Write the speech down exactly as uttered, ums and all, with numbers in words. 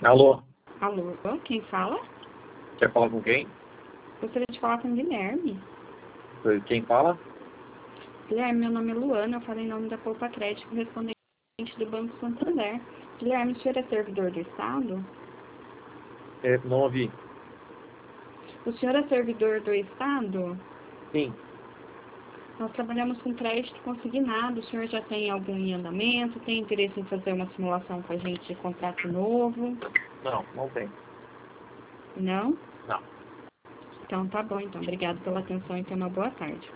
Alô? Alô, quem fala? Quer falar com quem? Gostaria de falar com o Guilherme. Quem fala? Guilherme, meu nome é Luana, eu falo em nome da Poupa Crédito, correspondente do Banco Santander. Guilherme, o senhor é servidor do Estado? É, não ouvi. O senhor é servidor do Estado? Sim. Nós trabalhamos com crédito consignado. O senhor já tem algum em andamento? Tem interesse em fazer uma simulação com a gente de contrato novo? Não, não tem. Não? Não. Então tá bom, então. Obrigado pela atenção e tenha uma boa tarde.